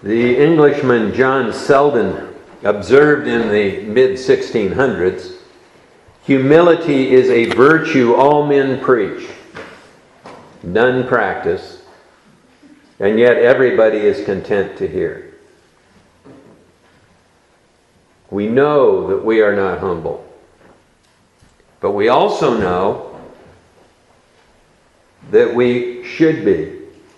The Englishman John Selden observed in the mid-1600s, "Humility is a virtue all men preach, none practice, and yet everybody is content to hear." We know that we are not humble, but we also know that we should be.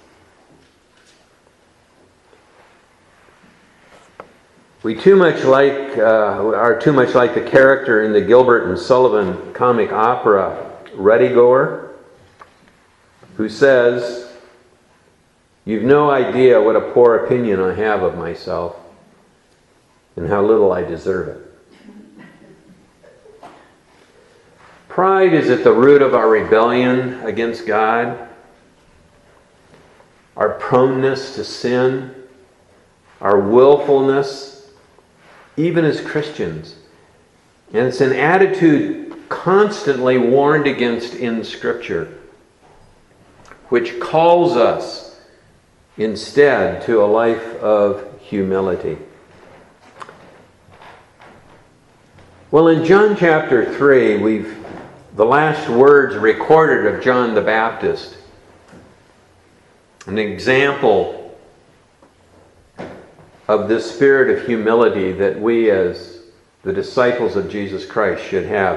We are too much like the character in the Gilbert and Sullivan comic opera Ruddy Goer, who says, "You've no idea what a poor opinion I have of myself and how little I deserve it." Pride is at the root of our rebellion against God, our proneness to sin, our willfulness, even as Christians. And it's an attitude constantly warned against in Scripture, which calls us instead to a life of humility. Well, in John chapter 3, the last words recorded of John the Baptist, an example of this spirit of humility that we as the disciples of Jesus Christ should have,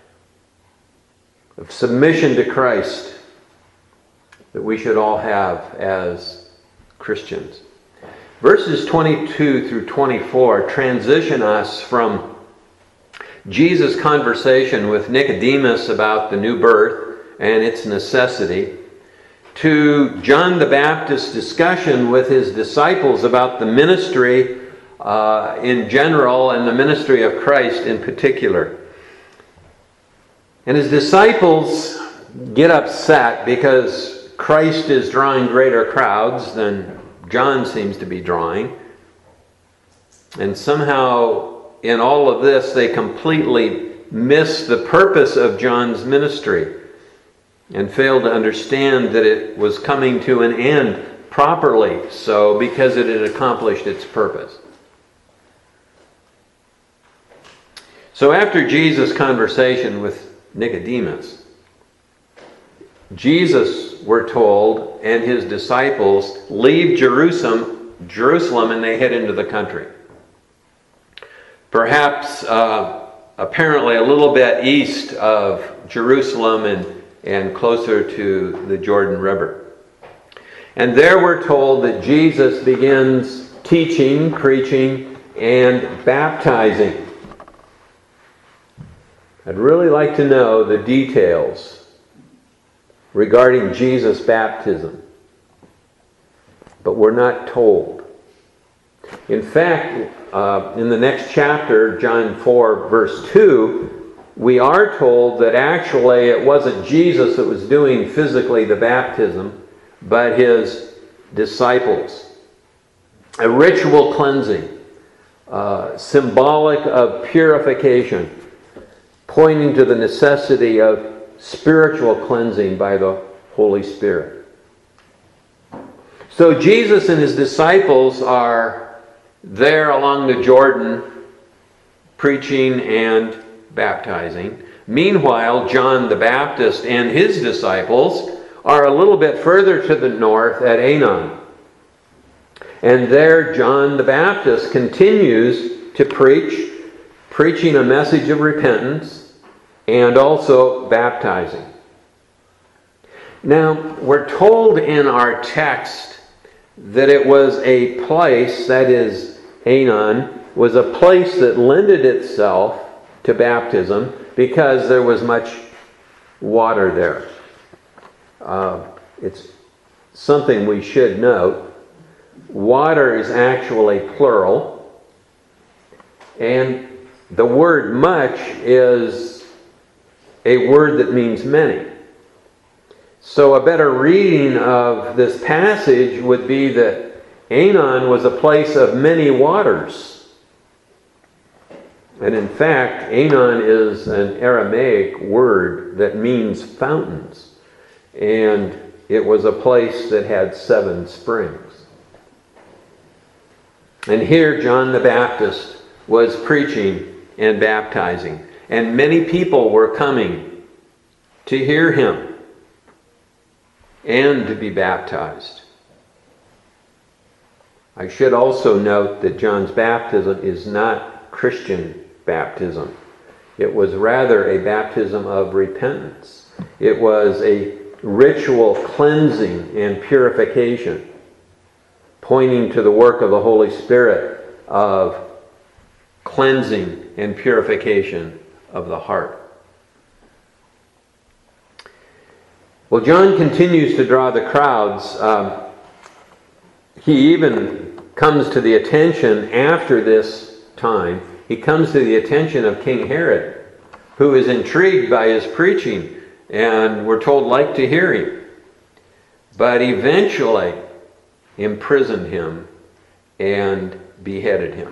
of submission to Christ that we should all have as Christians. Verses 22 through 24 transition us from Jesus' conversation with Nicodemus about the new birth and its necessity to John the Baptist's discussion with his disciples about the ministry in general and the ministry of Christ in particular. And his disciples get upset because Christ is drawing greater crowds than John seems to be drawing. And somehow in all of this they completely miss the purpose of John's ministry and failed to understand that it was coming to an end properly so because it had accomplished its purpose. So after Jesus' conversation with Nicodemus, Jesus, we're told, and his disciples leave Jerusalem and they head into the country. Perhaps apparently a little bit east of Jerusalem and closer to the Jordan River. And there we're told that Jesus begins teaching, preaching, and baptizing. I'd really like to know the details regarding Jesus' baptism, but we're not told. In fact, in the next chapter, John 4, verse 2, we are told that actually it wasn't Jesus that was doing physically the baptism, but his disciples. A ritual cleansing, symbolic of purification, pointing to the necessity of spiritual cleansing by the Holy Spirit. So Jesus and his disciples are there along the Jordan, preaching and baptizing. Meanwhile, John the Baptist and his disciples are a little bit further to the north at Aenon. And there John the Baptist continues to preach, preaching a message of repentance and also baptizing. Now, we're told in our text that it was a place, that is, Aenon, was a place that lended itself to baptism because there was much water there. It's something we should note. Water is actually plural, and the word much is a word that means many. So a better reading of this passage would be that Aenon was a place of many waters. And in fact, Aenon is an Aramaic word that means fountains. And it was a place that had 7 springs. And here John the Baptist was preaching and baptizing. And many people were coming to hear him and to be baptized. I should also note that John's baptism is not Christian baptism. It was rather a baptism of repentance. It was a ritual cleansing and purification, pointing to the work of the Holy Spirit of cleansing and purification of the heart. Well, John continues to draw the crowds. He even comes to the attention after this time. He comes to the attention of King Herod, who is intrigued by his preaching and we're told liked to hear him, but eventually imprisoned him and beheaded him.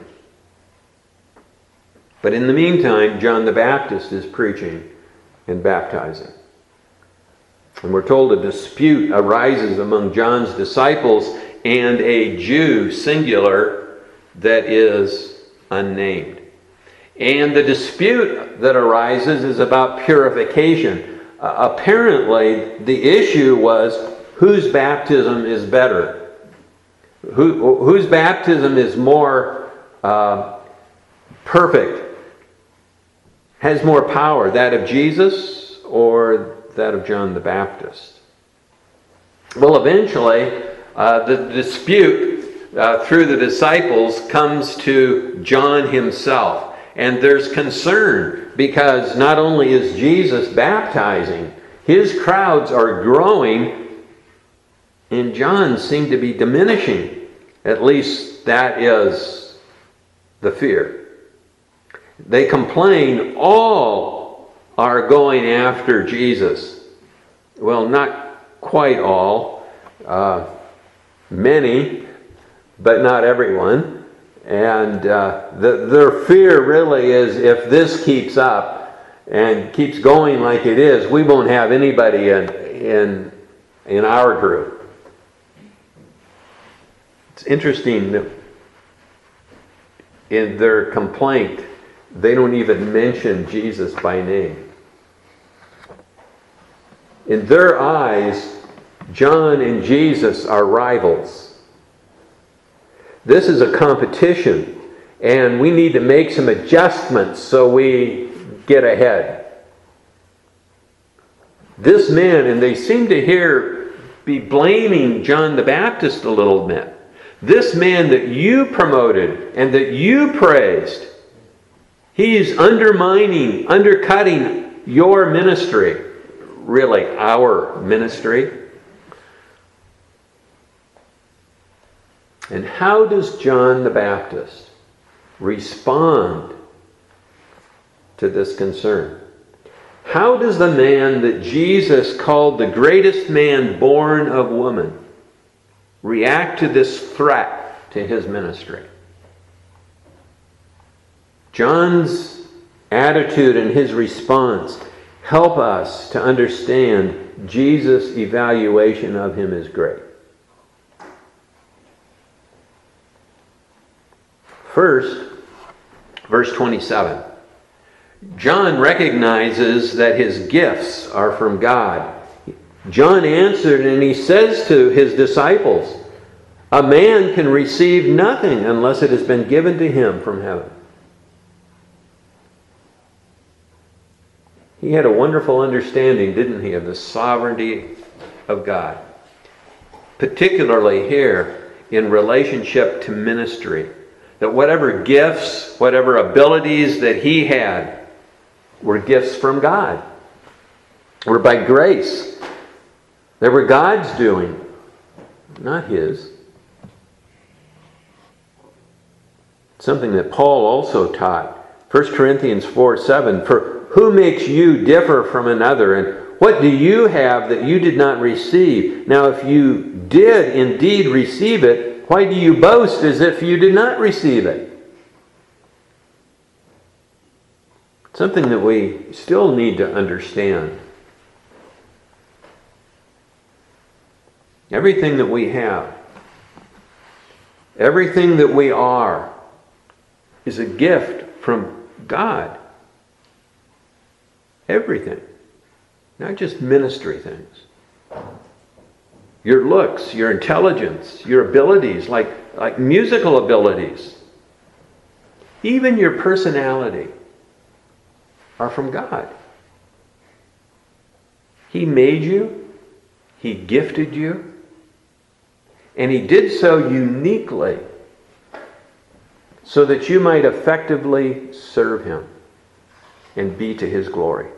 But in the meantime, John the Baptist is preaching and baptizing. And we're told a dispute arises among John's disciples and a Jew, singular, that is unnamed. And the dispute that arises is about purification. Apparently, the issue was whose baptism is better. Whose baptism is more perfect, has more power, that of Jesus or that of John the Baptist? Well, eventually, the dispute through the disciples comes to John himself. And there's concern because not only is Jesus baptizing, his crowds are growing and John seemed to be diminishing. At least that is the fear. They complain all are going after Jesus. Well, not quite all. Many, but not everyone. And their fear really is if this keeps up and keeps going like it is, we won't have anybody in our group. It's interesting that in their complaint, they don't even mention Jesus by name. In their eyes, John and Jesus are rivals. This is a competition, and we need to make some adjustments so we get ahead. This man, and they seem to be blaming John the Baptist a little bit. This man that you promoted and that you praised, he's undercutting your ministry, really our ministry. And how does John the Baptist respond to this concern? How does the man that Jesus called the greatest man born of woman react to this threat to his ministry? John's attitude and his response help us to understand Jesus' evaluation of him as great. First, verse 27. John recognizes that his gifts are from God. John answered and he says to his disciples, "A man can receive nothing unless it has been given to him from heaven." He had a wonderful understanding, didn't he, of the sovereignty of God. Particularly here in relationship to ministry. That whatever gifts, whatever abilities that he had were gifts from God. Were by grace. They were God's doing, not his. Something that Paul also taught. 1 Corinthians 4:7. "For who makes you differ from another? And what do you have that you did not receive? Now if you did indeed receive it, why do you boast as if you did not receive it?" Something that we still need to understand. Everything that we have Everything that we are is a gift from God. Everything. Not just ministry things. Your looks, your intelligence, your abilities, like musical abilities, even your personality are from God. He made you. He gifted you. And He did so uniquely so that you might effectively serve Him and be to His glory.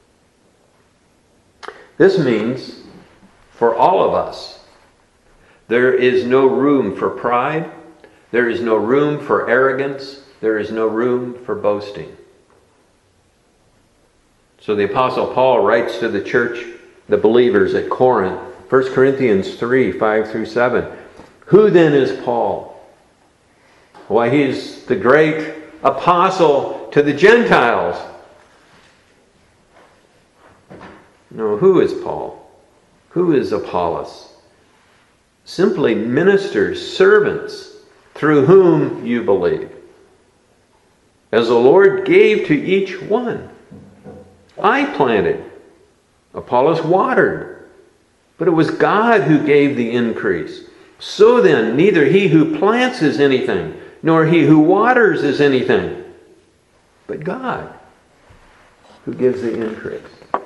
This means, for all of us, there is no room for pride. There is no room for arrogance. There is no room for boasting. So the Apostle Paul writes to the church, the believers at Corinth, 1 Corinthians 3, 5 through 7. Who then is Paul? Why, he's the great apostle to the Gentiles. No, who is Paul? Who is Apollos? Simply ministers, servants, through whom you believe. As the Lord gave to each one. I planted, Apollos watered, but it was God who gave the increase. So then, neither he who plants is anything, nor he who waters is anything, but God who gives the increase.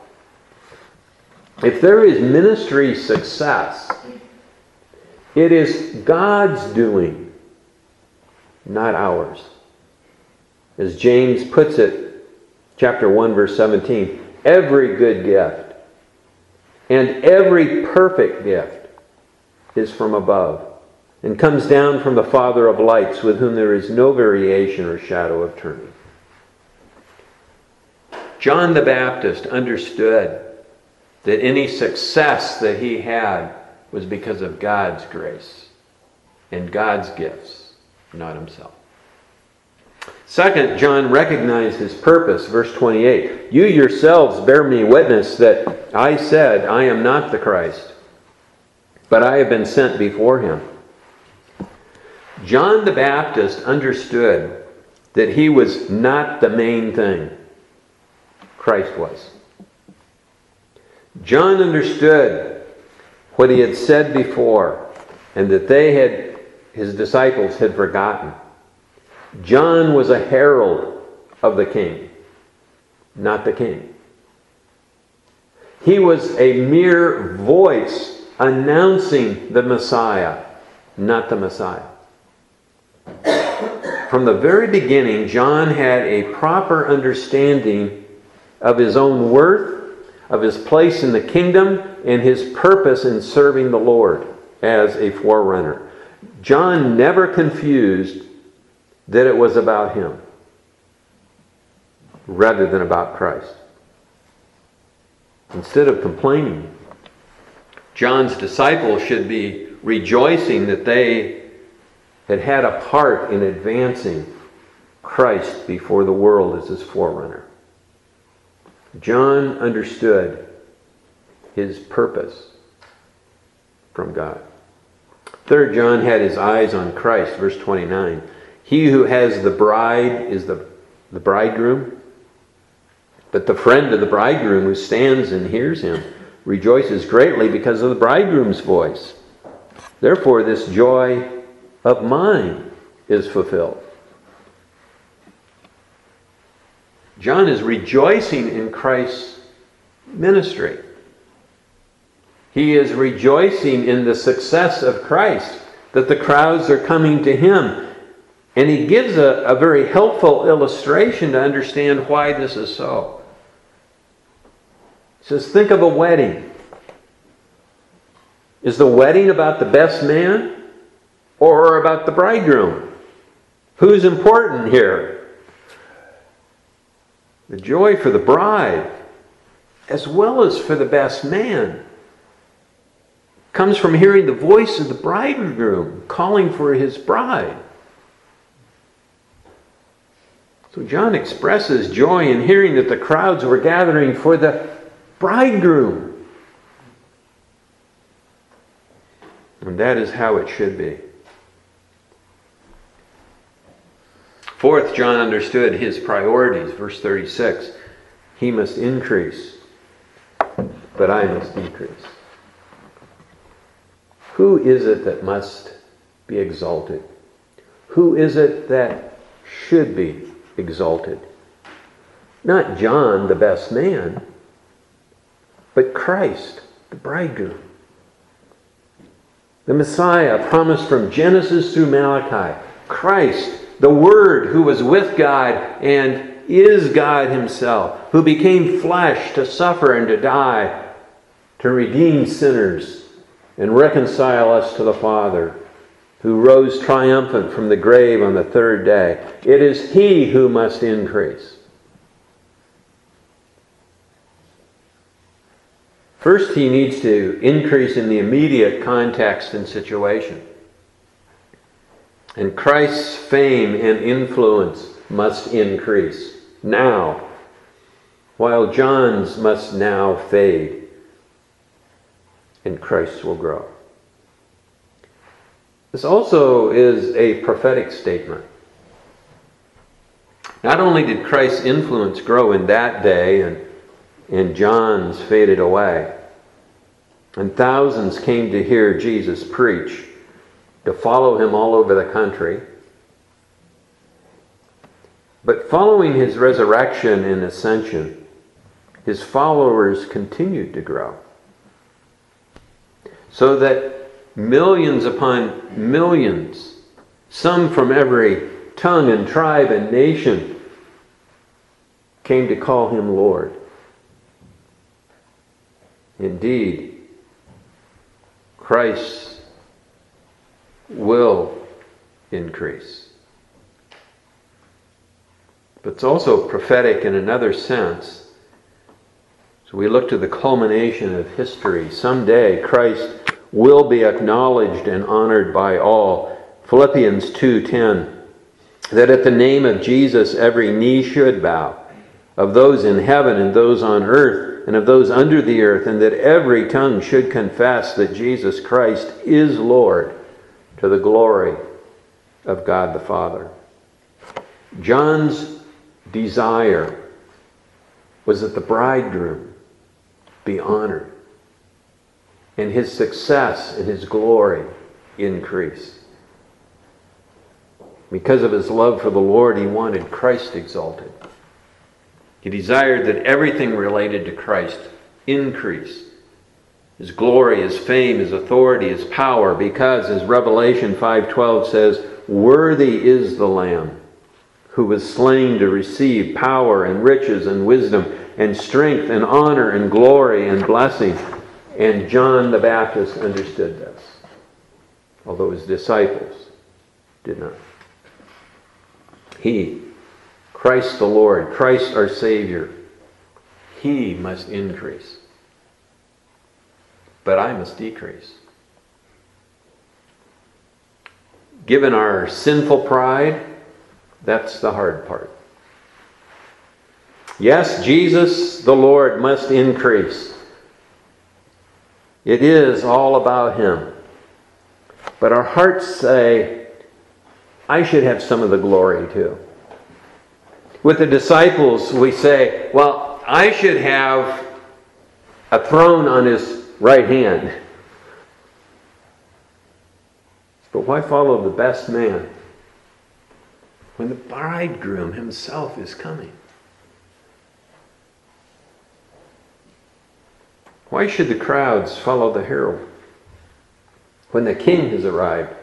If there is ministry success, it is God's doing, not ours. As James puts it, chapter 1, verse 17, every good gift and every perfect gift is from above and comes down from the Father of lights, with whom there is no variation or shadow of turning. John the Baptist understood that any success that he had was because of God's grace and God's gifts, not himself. Second, John recognized his purpose. Verse 28, you yourselves bear me witness that I said, I am not the Christ, but I have been sent before him. John the Baptist understood that he was not the main thing. Christ was. John understood what he had said before, and that his disciples had forgotten. John was a herald of the King, not the King. He was a mere voice announcing the Messiah, not the Messiah. From the very beginning, John had a proper understanding of his own worth, of his place in the kingdom, and his purpose in serving the Lord as a forerunner. John never confused that it was about him rather than about Christ. Instead of complaining, John's disciples should be rejoicing that they had a part in advancing Christ before the world as his forerunner. John understood his purpose from God. Third, John had his eyes on Christ. Verse 29. He who has the bride is the bridegroom, but the friend of the bridegroom who stands and hears him rejoices greatly because of the bridegroom's voice. Therefore, this joy of mine is fulfilled. John is rejoicing in Christ's ministry. He is rejoicing in the success of Christ, that the crowds are coming to him. And he gives a very helpful illustration to understand why this is so. He says, think of a wedding. Is the wedding about the best man or about the bridegroom? Who's important here? The joy for the bride, as well as for the best man, comes from hearing the voice of the bridegroom calling for his bride. So John expresses joy in hearing that the crowds were gathering for the bridegroom. And that is how it should be. Fourth, John understood his priorities. Verse 36, he must increase, but I must decrease. Who is it that must be exalted? Who is it that should be exalted? Not John, the best man, but Christ, the bridegroom. The Messiah promised from Genesis through Malachi. Christ, the Word who was with God and is God himself, who became flesh to suffer and to die, to redeem sinners and reconcile us to the Father, who rose triumphant from the grave on the third day. It is He who must increase. First, He needs to increase in the immediate context and situation. And Christ's fame and influence must increase now, while John's must now fade, and Christ's will grow. This also is a prophetic statement. Not only did Christ's influence grow in that day and John's faded away, and thousands came to hear Jesus preach, to follow him all over the country. But following his resurrection and ascension, his followers continued to grow. So that millions upon millions, some from every tongue and tribe and nation, came to call him Lord. Indeed, Christ will increase. But it's also prophetic in another sense. So we look to the culmination of history. Someday Christ will be acknowledged and honored by all. Philippians 2:10, that at the name of Jesus every knee should bow, of those in heaven and those on earth and of those under the earth, and that every tongue should confess that Jesus Christ is Lord, to the glory of God the Father. John's desire was that the bridegroom be honored, and his success and his glory increase. Because of his love for the Lord, he wanted Christ exalted. He desired that everything related to Christ increase. His glory, his fame, his authority, his power, because, as Revelation 5:12 says, worthy is the Lamb who was slain to receive power and riches and wisdom and strength and honor and glory and blessing. And John the Baptist understood this, although his disciples did not. He, Christ the Lord, Christ our Savior, He must increase. But I must decrease. Given our sinful pride, that's the hard part. Yes, Jesus the Lord must increase. It is all about Him. But our hearts say, I should have some of the glory too. With the disciples, we say, well, I should have a throne on His right hand. But why follow the best man when the bridegroom himself is coming? Why should the crowds follow the herald when the king has arrived?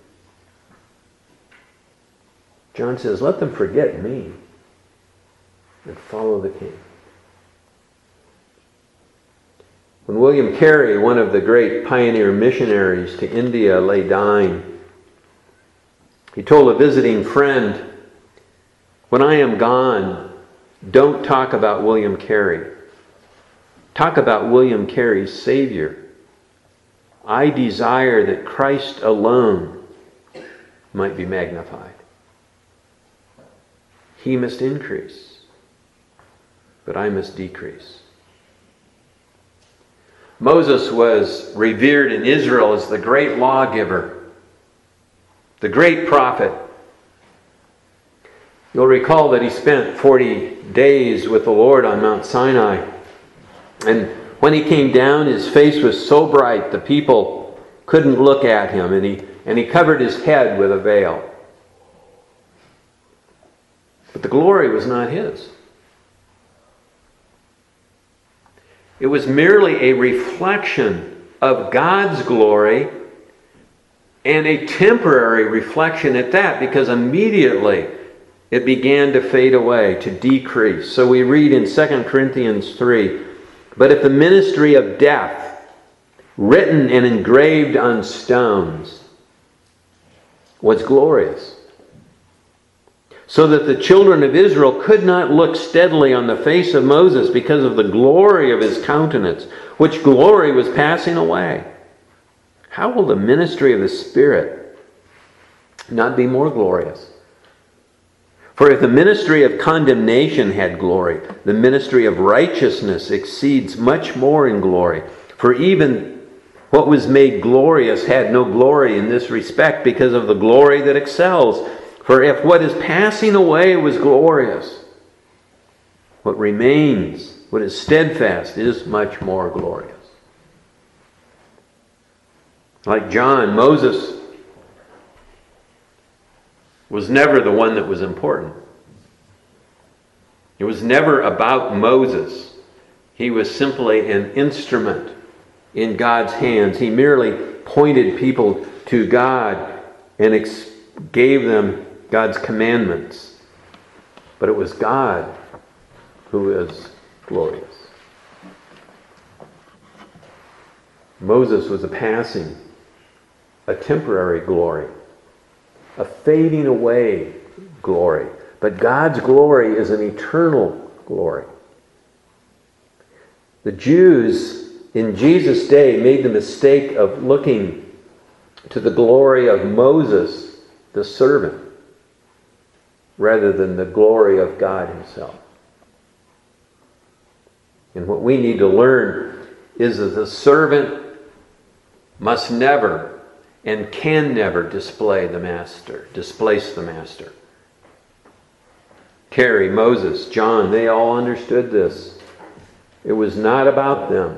John says, let them forget me and follow the king. When William Carey, one of the great pioneer missionaries to India, lay dying, he told a visiting friend, when I am gone, don't talk about William Carey. Talk about William Carey's Savior. I desire that Christ alone might be magnified. He must increase, but I must decrease. Moses was revered in Israel as the great lawgiver, the great prophet. You'll recall that he spent 40 days with the Lord on Mount Sinai. And when he came down, his face was so bright the people couldn't look at him, and he covered his head with a veil. But the glory was not his. It was merely a reflection of God's glory, and a temporary reflection at that, because immediately it began to fade away, to decrease. So we read in 2 Corinthians 3, "But if the ministry of death, written and engraved on stones, was glorious, so that the children of Israel could not look steadily on the face of Moses because of the glory of his countenance, which glory was passing away, how will the ministry of the Spirit not be more glorious? For if the ministry of condemnation had glory, the ministry of righteousness exceeds much more in glory. For even what was made glorious had no glory in this respect because of the glory that excels. For if what is passing away was glorious, what remains, what is steadfast, is much more glorious." Like John, Moses was never the one that was important. It was never about Moses. He was simply an instrument in God's hands. He merely pointed people to God and gave them God's commandments. But it was God who is glorious. Moses was a temporary glory, a fading away glory. But God's glory is an eternal glory. The Jews in Jesus' day made the mistake of looking to the glory of Moses, the servant, rather than the glory of God himself. And what we need to learn is that the servant must never and can never displace the master. Terry, Moses, John, they all understood this. It was not about them.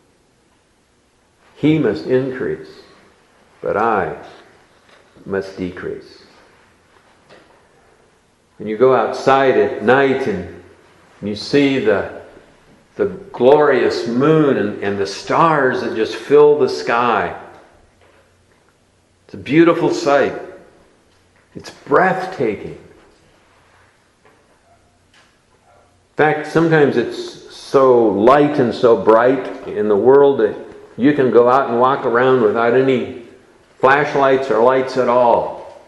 He must increase, but I must decrease. When you go outside at night and you see the glorious moon and the stars that just fill the sky, it's a beautiful sight. It's breathtaking. In fact, sometimes it's so light and so bright in the world that you can go out and walk around without any flashlights or lights at all.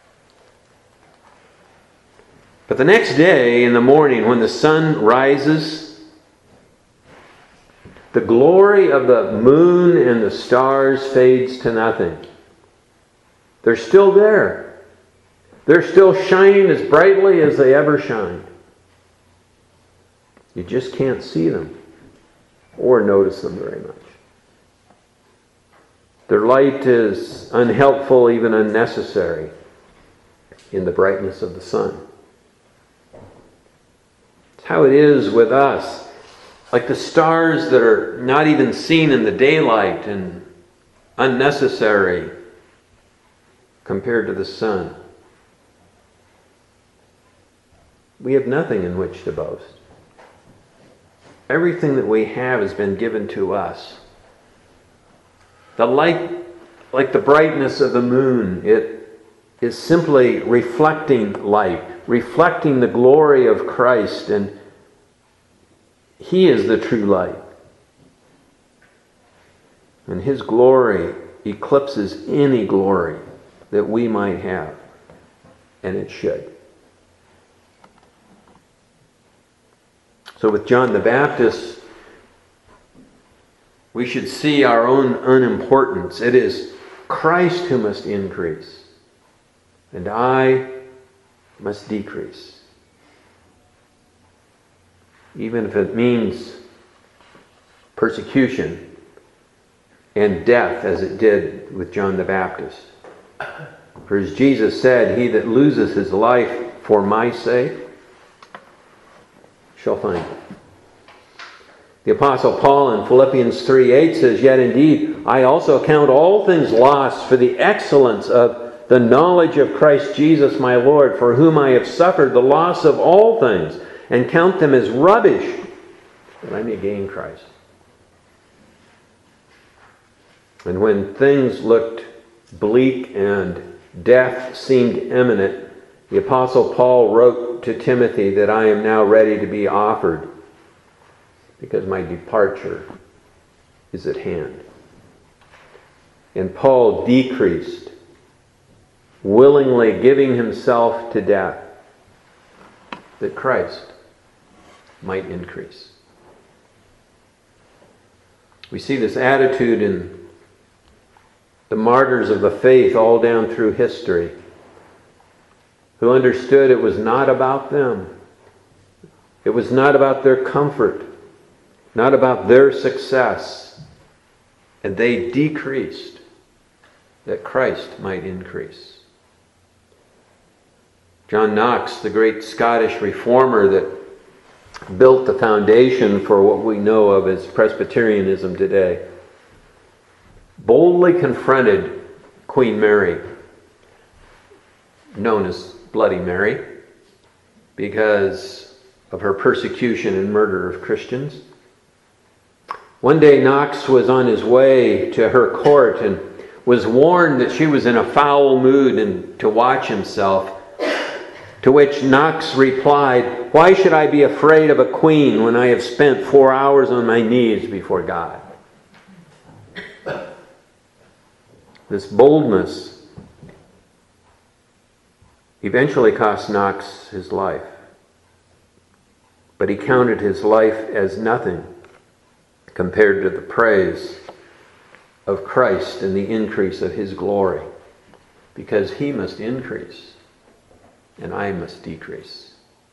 But the next day in the morning when the sun rises, the glory of the moon and the stars fades to nothing. They're still there. They're still shining as brightly as they ever shined. You just can't see them or notice them very much. Their light is unhelpful, even unnecessary, in the brightness of the sun. It's how it is with us. Like the stars that are not even seen in the daylight and unnecessary compared to the sun. We have nothing in which to boast. Everything that we have has been given to us. The light, like the brightness of the moon, it is simply reflecting light, reflecting the glory of Christ, and He is the true light. And His glory eclipses any glory that we might have, and it should. So with John the Baptist, we should see our own unimportance. It is Christ who must increase, and I must decrease. Even if it means persecution and death, as it did with John the Baptist. For as Jesus said, "He that loses his life for my sake shall find it. The Apostle Paul in Philippians 3:8 says, "Yet indeed I also count all things lost for the excellence of the knowledge of Christ Jesus my Lord, for whom I have suffered the loss of all things, and count them as rubbish, that I may gain Christ." And when things looked bleak and death seemed imminent, the Apostle Paul wrote to Timothy that I am now ready to be offered, because my departure is at hand. And Paul decreased, willingly giving himself to death, that Christ might increase. We see this attitude in the martyrs of the faith all down through history, who understood it was not about them. It was not about their comfort, not about their success. And they decreased that Christ might increase. John Knox, the great Scottish reformer that built the foundation for what we know of as Presbyterianism today, boldly confronted Queen Mary, known as Bloody Mary, because of her persecution and murder of Christians. One day Knox was on his way to her court and was warned that she was in a foul mood and to watch himself. To which Knox replied, "Why should I be afraid of a queen when I have spent 4 hours on my knees before God?" This boldness eventually cost Knox his life. But he counted his life as nothing compared to the praise of Christ and the increase of His glory, because He must increase and I must decrease.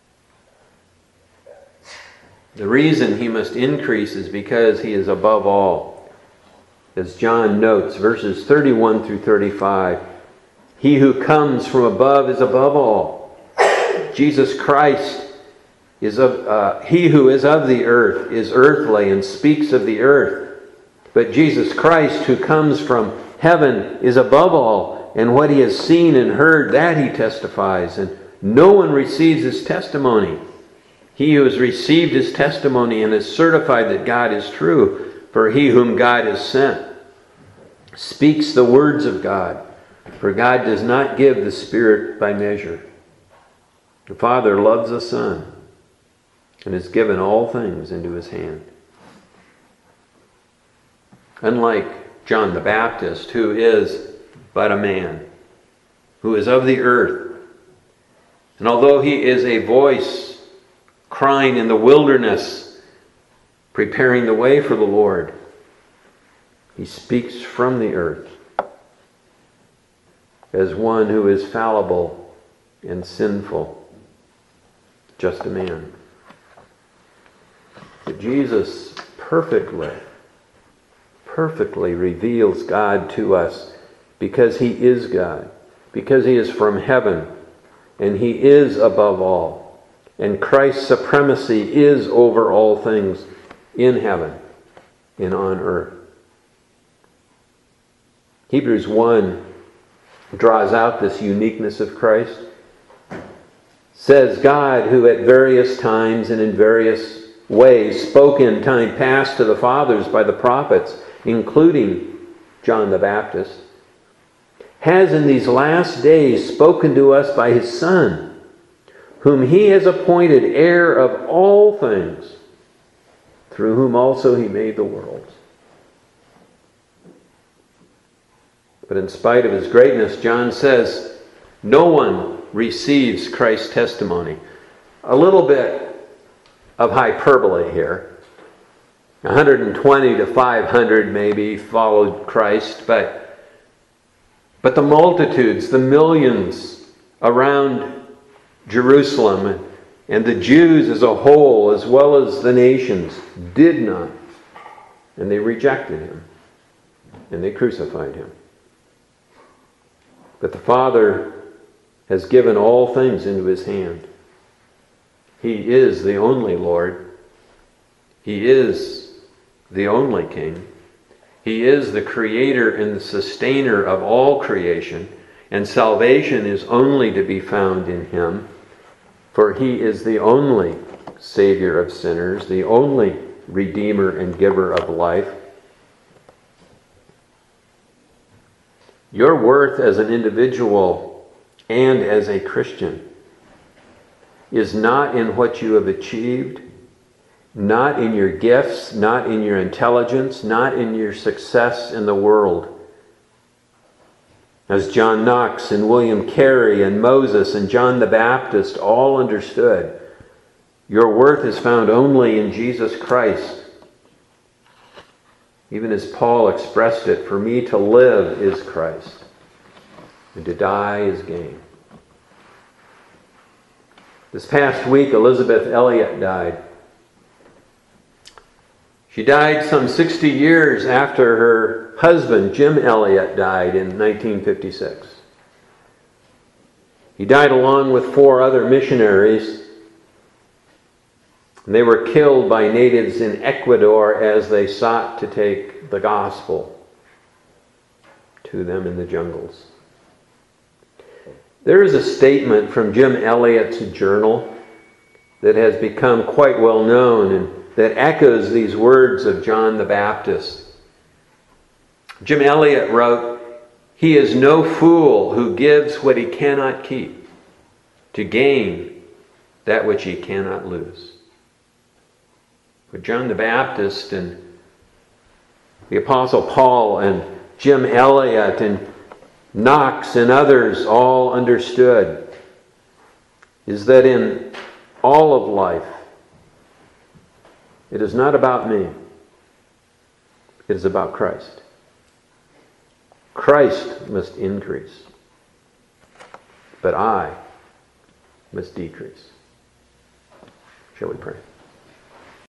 The reason He must increase is because He is above all. As John notes, verses 31 through 35, He who comes from above is above all. Jesus Christ is He who is of the earth is earthly and speaks of the earth. But Jesus Christ, who comes from heaven, is above all, and what He has seen and heard, that He testifies, and no one receives His testimony. He who has received His testimony and is certified that God is true, for He whom God has sent speaks the words of God, for God does not give the Spirit by measure. The Father loves the Son and has given all things into His hand. Unlike John the Baptist, who is but a man, who is of the earth, and although he is a voice crying in the wilderness, preparing the way for the Lord, he speaks from the earth as one who is fallible and sinful, just a man. But Jesus perfectly reveals God to us because He is God, because He is from heaven, and He is above all. And Christ's supremacy is over all things in heaven and on earth. Hebrews 1 draws out this uniqueness of Christ. Says, God, who at various times and in various ways spoke in time past to the fathers by the prophets, including John the Baptist, has in these last days spoken to us by His Son, whom He has appointed heir of all things, through whom also He made the worlds. But in spite of His greatness, John says, no one receives Christ's testimony. A little bit of hyperbole here. 120 to 500 maybe followed Christ, but the multitudes, the millions around Jerusalem and the Jews as a whole, as well as the nations, did not. And they rejected Him. And they crucified Him. But the Father has given all things into his hand. He is the only Lord. He is the only King. He is the creator and the sustainer of all creation, and salvation is only to be found in him, for he is the only Savior of sinners, the only Redeemer and giver of life. Your worth as an individual and as a Christian is not in what you have achieved, not in your gifts, not in your intelligence, not in your success in the world. As John Knox and William Carey and Moses and John the Baptist all understood, your worth is found only in Jesus Christ. Even as Paul expressed it, for me to live is Christ, and to die is gain. This past week, Elisabeth Elliot died. She died some 60 years after her husband, Jim Elliot, died in 1956. He died along with 4 other missionaries. They were killed by natives in Ecuador as they sought to take the gospel to them in the jungles. There is a statement from Jim Elliot's journal that has become quite well known and that echoes these words of John the Baptist. Jim Elliot wrote, "He is no fool who gives what he cannot keep to gain that which he cannot lose." But John the Baptist and the Apostle Paul and Jim Elliot and Knox and others all understood is that in all of life, it is not about me. It is about Christ. Christ must increase, but I must decrease. Shall we pray?